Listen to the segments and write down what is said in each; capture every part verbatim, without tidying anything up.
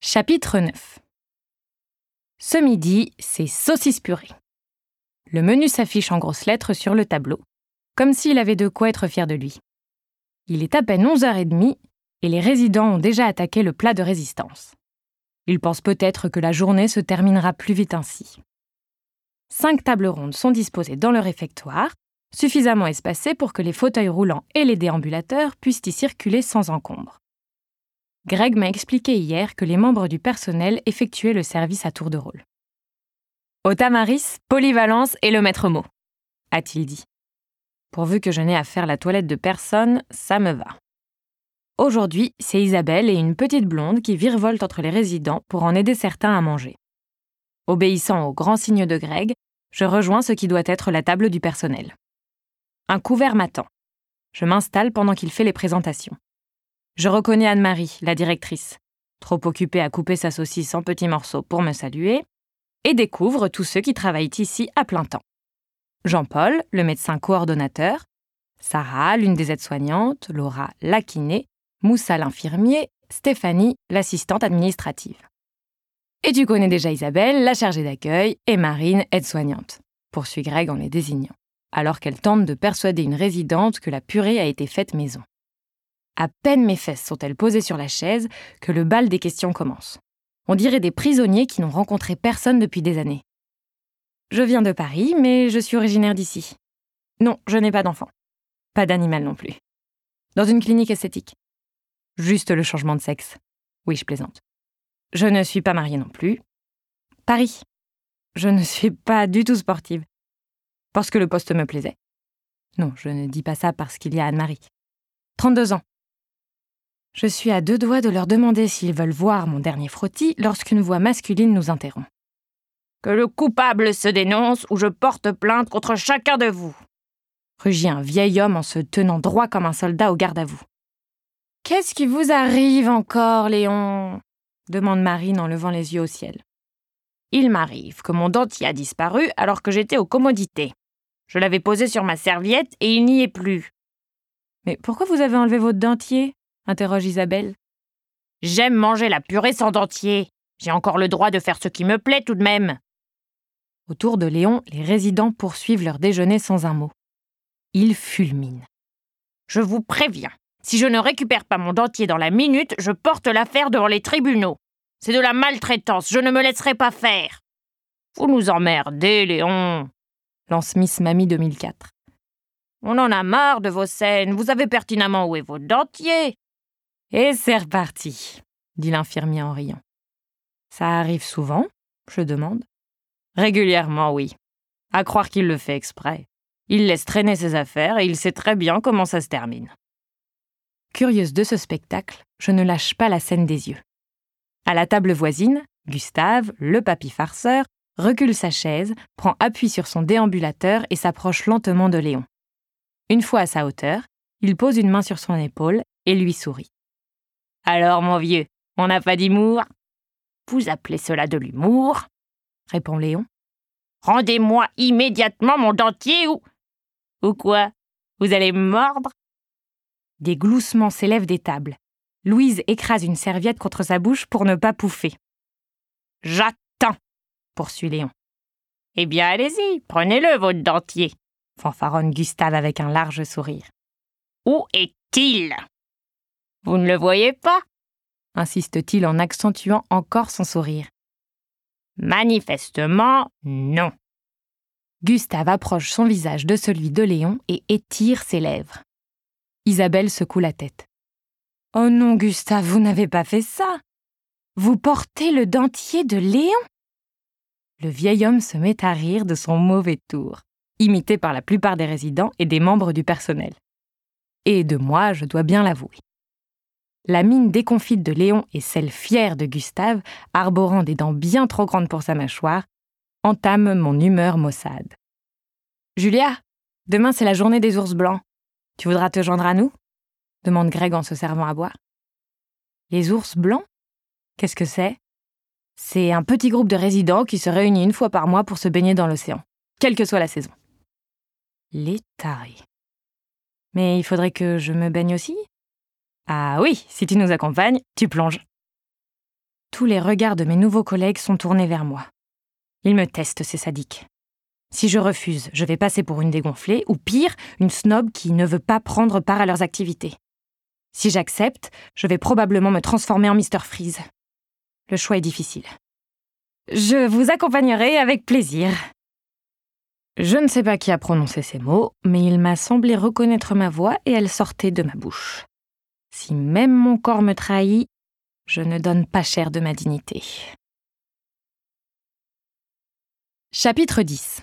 Chapitre neuf. Ce midi, c'est saucisse purée. Le menu s'affiche en grosses lettres sur le tableau, comme s'il avait de quoi être fier de lui. Il est à peine onze heures trente et les résidents ont déjà attaqué le plat de résistance. Ils pensent peut-être que la journée se terminera plus vite ainsi. Cinq tables rondes sont disposées dans le réfectoire, suffisamment espacées pour que les fauteuils roulants et les déambulateurs puissent y circuler sans encombre. Greg m'a expliqué hier que les membres du personnel effectuaient le service à tour de rôle. « Au tamaris, polyvalence et le maître mot », a-t-il dit. Pourvu que je n'ai à faire la toilette de personne, ça me va. Aujourd'hui, c'est Isabelle et une petite blonde qui virevoltent entre les résidents pour en aider certains à manger. Obéissant au grand signe de Greg, je rejoins ce qui doit être la table du personnel. Un couvert m'attend. Je m'installe pendant qu'il fait les présentations. Je reconnais Anne-Marie, la directrice, trop occupée à couper sa saucisse en petits morceaux pour me saluer, et découvre tous ceux qui travaillent ici à plein temps. Jean-Paul, le médecin coordonnateur, Sarah, l'une des aides-soignantes, Laura, la kiné, Moussa, l'infirmier, Stéphanie, l'assistante administrative. Et tu connais déjà Isabelle, la chargée d'accueil, et Marine, aide-soignante, poursuit Greg en les désignant, alors qu'elle tente de persuader une résidente que la purée a été faite maison. À peine mes fesses sont-elles posées sur la chaise que le bal des questions commence. On dirait des prisonniers qui n'ont rencontré personne depuis des années. Je viens de Paris, mais je suis originaire d'ici. Non, je n'ai pas d'enfant. Pas d'animal non plus. Dans une clinique esthétique. Juste le changement de sexe. Oui, je plaisante. Je ne suis pas mariée non plus. Paris. Je ne suis pas du tout sportive. Parce que le poste me plaisait. Non, je ne dis pas ça parce qu'il y a Anne-Marie. trente-deux ans. Je suis à deux doigts de leur demander s'ils veulent voir mon dernier frottis lorsqu'une voix masculine nous interrompt. « Que le coupable se dénonce ou je porte plainte contre chacun de vous !» rugit un vieil homme en se tenant droit comme un soldat au garde-à-vous. « Qu'est-ce qui vous arrive encore, Léon ?» demande Marine en levant les yeux au ciel. « Il m'arrive que mon dentier a disparu alors que j'étais aux commodités. Je l'avais posé sur ma serviette et il n'y est plus. »« Mais pourquoi vous avez enlevé votre dentier ?» interroge Isabelle. « J'aime manger la purée sans dentier. J'ai encore le droit de faire ce qui me plaît tout de même. » Autour de Léon, les résidents poursuivent leur déjeuner sans un mot. Ils fulminent. « Je vous préviens, si je ne récupère pas mon dentier dans la minute, je porte l'affaire devant les tribunaux. C'est de la maltraitance, je ne me laisserai pas faire. »« Vous nous emmerdez, Léon !» lance Miss Mamie deux mille quatre. « On en a marre de vos scènes, vous savez pertinemment où est votre dentier. » Et c'est reparti, dit l'infirmier en riant. Ça arrive souvent, je demande. Régulièrement, oui. À croire qu'il le fait exprès. Il laisse traîner ses affaires et il sait très bien comment ça se termine. Curieuse de ce spectacle, je ne lâche pas la scène des yeux. À la table voisine, Gustave, le papy farceur, recule sa chaise, prend appui sur son déambulateur et s'approche lentement de Léon. Une fois à sa hauteur, il pose une main sur son épaule et lui sourit. « Alors, mon vieux, on n'a pas d'humour ?»« Vous appelez cela de l'humour ?» répond Léon. « Rendez-moi immédiatement mon dentier ou... Ou quoi? Vous allez me mordre ?» Des gloussements s'élèvent des tables. Louise écrase une serviette contre sa bouche pour ne pas pouffer. « J'attends !» poursuit Léon. « Eh bien, allez-y, prenez-le, votre dentier !» fanfaronne Gustave avec un large sourire. « Où est-il ? Vous ne le voyez pas ?» insiste-t-il en accentuant encore son sourire. « Manifestement, non. » Gustave approche son visage de celui de Léon et étire ses lèvres. Isabelle secoue la tête. « Oh non, Gustave, vous n'avez pas fait ça. Vous portez le dentier de Léon ?» Le vieil homme se met à rire de son mauvais tour, imité par la plupart des résidents et des membres du personnel. Et de moi, je dois bien l'avouer. La mine déconfite de Léon et celle fière de Gustave, arborant des dents bien trop grandes pour sa mâchoire, entament mon humeur maussade. « Julia, demain c'est la journée des ours blancs. Tu voudras te joindre à nous ?» demande Greg en se servant à boire. « Les ours blancs ? Qu'est-ce que c'est ? » C'est un petit groupe de résidents qui se réunit une fois par mois pour se baigner dans l'océan, quelle que soit la saison. Les tarés. Mais il faudrait que je me baigne aussi ? Ah oui, si tu nous accompagnes, tu plonges. Tous les regards de mes nouveaux collègues sont tournés vers moi. Ils me testent, ces sadiques. Si je refuse, je vais passer pour une dégonflée, ou pire, une snob qui ne veut pas prendre part à leurs activités. Si j'accepte, je vais probablement me transformer en mister Freeze. Le choix est difficile. Je vous accompagnerai avec plaisir. Je ne sais pas qui a prononcé ces mots, mais il m'a semblé reconnaître ma voix et elle sortait de ma bouche. Si même mon corps me trahit, je ne donne pas cher de ma dignité. Chapitre dix.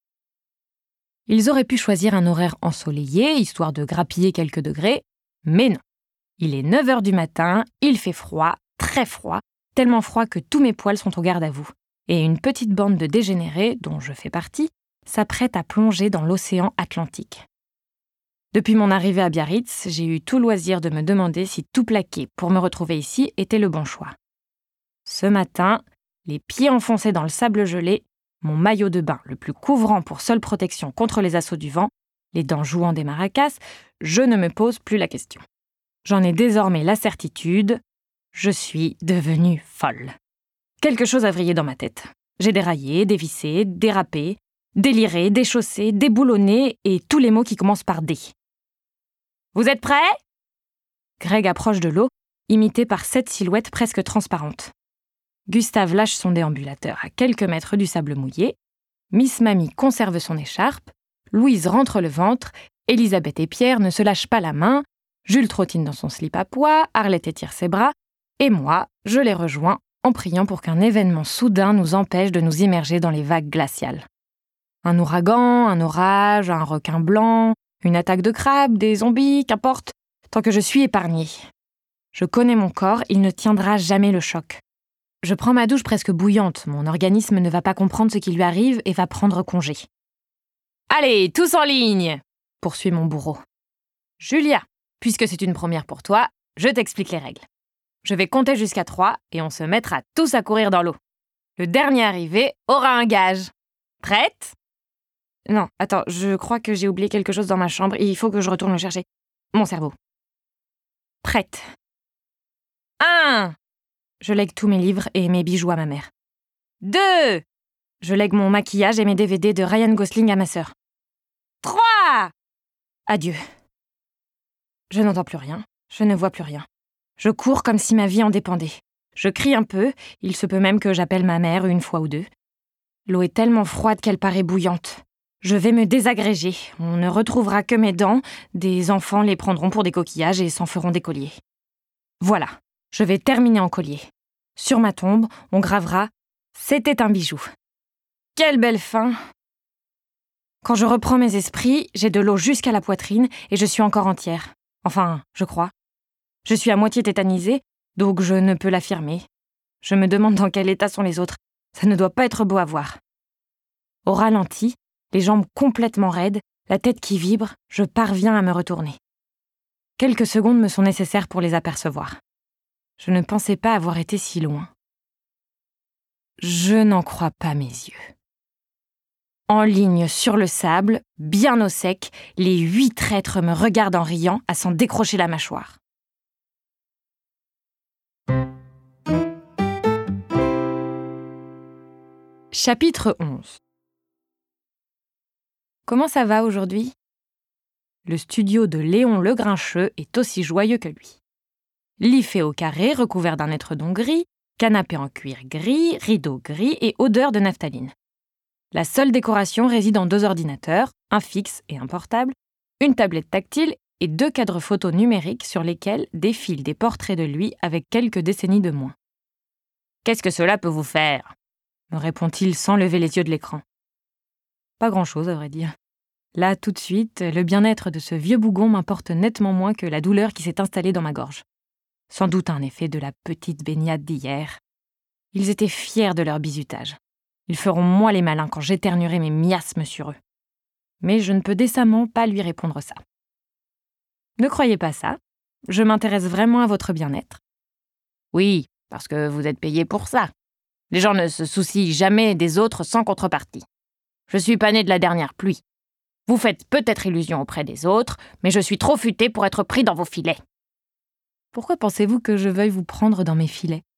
Ils auraient pu choisir un horaire ensoleillé, histoire de grappiller quelques degrés, mais non. Il est neuf heures du matin, il fait froid, très froid, tellement froid que tous mes poils sont au garde à vous, et une petite bande de dégénérés, dont je fais partie, s'apprête à plonger dans l'océan Atlantique. Depuis mon arrivée à Biarritz, j'ai eu tout loisir de me demander si tout plaquer pour me retrouver ici était le bon choix. Ce matin, les pieds enfoncés dans le sable gelé, mon maillot de bain le plus couvrant pour seule protection contre les assauts du vent, les dents jouant des maracas, je ne me pose plus la question. J'en ai désormais la certitude, je suis devenue folle. Quelque chose a vrillé dans ma tête. J'ai déraillé, dévissé, dérapé, déliré, déchaussé, déboulonné et tous les mots qui commencent par D. Vous êtes prêts ? Greg approche de l'eau, imité par sept silhouettes presque transparentes. Gustave lâche son déambulateur à quelques mètres du sable mouillé. Miss Mamie conserve son écharpe. Louise rentre le ventre. Elisabeth et Pierre ne se lâchent pas la main. Jules trottine dans son slip à pois. Arlette étire ses bras. Et moi, je les rejoins en priant pour qu'un événement soudain nous empêche de nous immerger dans les vagues glaciales. Un ouragan, un orage, un requin blanc, une attaque de crabes, des zombies, qu'importe, tant que je suis épargnée. Je connais mon corps, il ne tiendra jamais le choc. Je prends ma douche presque bouillante, mon organisme ne va pas comprendre ce qui lui arrive et va prendre congé. « Allez, tous en ligne !» poursuit mon bourreau. « Julia, puisque c'est une première pour toi, je t'explique les règles. Je vais compter jusqu'à trois et on se mettra tous à courir dans l'eau. Le dernier arrivé aura un gage. Prête ? Non, attends, je crois que j'ai oublié quelque chose dans ma chambre, il faut que je retourne le chercher. Mon cerveau. Prête. Un. Je lègue tous mes livres et mes bijoux à ma mère. Deux. Je lègue mon maquillage et mes D V D de Ryan Gosling à ma sœur. Trois. Adieu. Je n'entends plus rien, je ne vois plus rien. Je cours comme si ma vie en dépendait. Je crie un peu, il se peut même que j'appelle ma mère une fois ou deux. L'eau est tellement froide qu'elle paraît bouillante. Je vais me désagréger, on ne retrouvera que mes dents, des enfants les prendront pour des coquillages et s'en feront des colliers. Voilà, je vais terminer en collier. Sur ma tombe, on gravera « C'était un bijou ». Quelle belle fin! Quand je reprends mes esprits, j'ai de l'eau jusqu'à la poitrine et je suis encore entière. Enfin, je crois. Je suis à moitié tétanisée, donc je ne peux l'affirmer. Je me demande dans quel état sont les autres. Ça ne doit pas être beau à voir. Au ralenti, les jambes complètement raides, la tête qui vibre, je parviens à me retourner. Quelques secondes me sont nécessaires pour les apercevoir. Je ne pensais pas avoir été si loin. Je n'en crois pas mes yeux. En ligne sur le sable, bien au sec, les huit traîtres me regardent en riant à s'en décrocher la mâchoire. Chapitre onze. Comment ça va aujourd'hui ? Le studio de Léon le Grincheux est aussi joyeux que lui. Lit fait au carré, recouvert d'un étredon gris, canapé en cuir gris, rideaux gris et odeur de naphtaline. La seule décoration réside en deux ordinateurs, un fixe et un portable, une tablette tactile et deux cadres photos numériques sur lesquels défilent des portraits de lui avec quelques décennies de moins. « Qu'est-ce que cela peut vous faire ?» me répond-il sans lever les yeux de l'écran. Pas grand-chose, à vrai dire. Là, tout de suite, le bien-être de ce vieux bougon m'importe nettement moins que la douleur qui s'est installée dans ma gorge. Sans doute un effet de la petite baignade d'hier. Ils étaient fiers de leur bizutage. Ils feront moi les malins quand j'éternuerai mes miasmes sur eux. Mais je ne peux décemment pas lui répondre ça. Ne croyez pas ça. Je m'intéresse vraiment à votre bien-être. Oui, parce que vous êtes payé pour ça. Les gens ne se soucient jamais des autres sans contrepartie. Je suis pas né de la dernière pluie. Vous faites peut-être illusion auprès des autres, mais je suis trop futé pour être pris dans vos filets. Pourquoi pensez-vous que je veuille vous prendre dans mes filets ?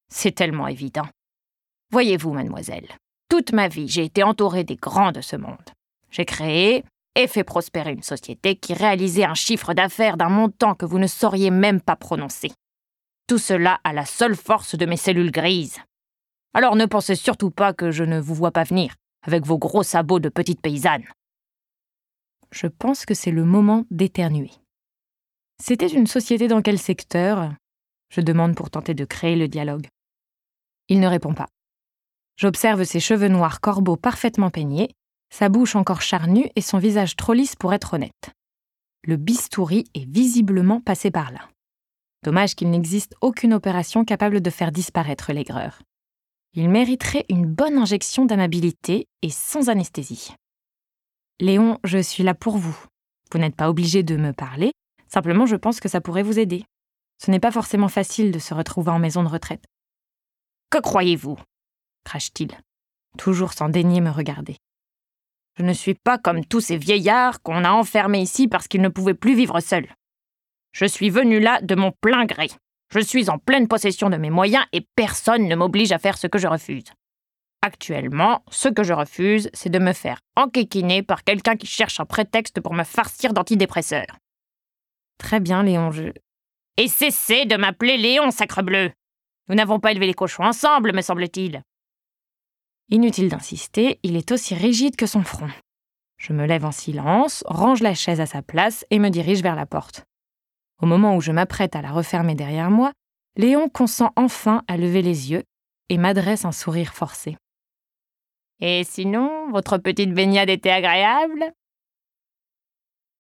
C'est tellement évident. Voyez-vous, mademoiselle, toute ma vie, j'ai été entourée des grands de ce monde. J'ai créé et fait prospérer une société qui réalisait un chiffre d'affaires d'un montant que vous ne sauriez même pas prononcer. Tout cela à la seule force de mes cellules grises. Alors ne pensez surtout pas que je ne vous vois pas venir, avec vos gros sabots de petite paysanne. Je pense que c'est le moment d'éternuer. C'était une société dans quel secteur ? Je demande pour tenter de créer le dialogue. Il ne répond pas. J'observe ses cheveux noirs corbeaux parfaitement peignés, sa bouche encore charnue et son visage trop lisse pour être honnête. Le bistouri est visiblement passé par là. Dommage qu'il n'existe aucune opération capable de faire disparaître l'aigreur. Il mériterait une bonne injection d'amabilité et sans anesthésie. Léon, je suis là pour vous. Vous n'êtes pas obligé de me parler, simplement je pense que ça pourrait vous aider. Ce n'est pas forcément facile de se retrouver en maison de retraite. Que croyez-vous ? Crache-t-il, toujours sans daigner me regarder. Je ne suis pas comme tous ces vieillards qu'on a enfermés ici parce qu'ils ne pouvaient plus vivre seuls. Je suis venu là de mon plein gré. Je suis en pleine possession de mes moyens et personne ne m'oblige à faire ce que je refuse. Actuellement, ce que je refuse, c'est de me faire enquiquiner par quelqu'un qui cherche un prétexte pour me farcir d'antidépresseurs. Très bien, Léon, je... Et cessez de m'appeler Léon, sacrebleu. Nous n'avons pas élevé les cochons ensemble, me semble-t-il. Inutile d'insister, il est aussi rigide que son front. Je me lève en silence, range la chaise à sa place et me dirige vers la porte. Au moment où je m'apprête à la refermer derrière moi, Léon consent enfin à lever les yeux et m'adresse un sourire forcé. « Et sinon, votre petite baignade était agréable ?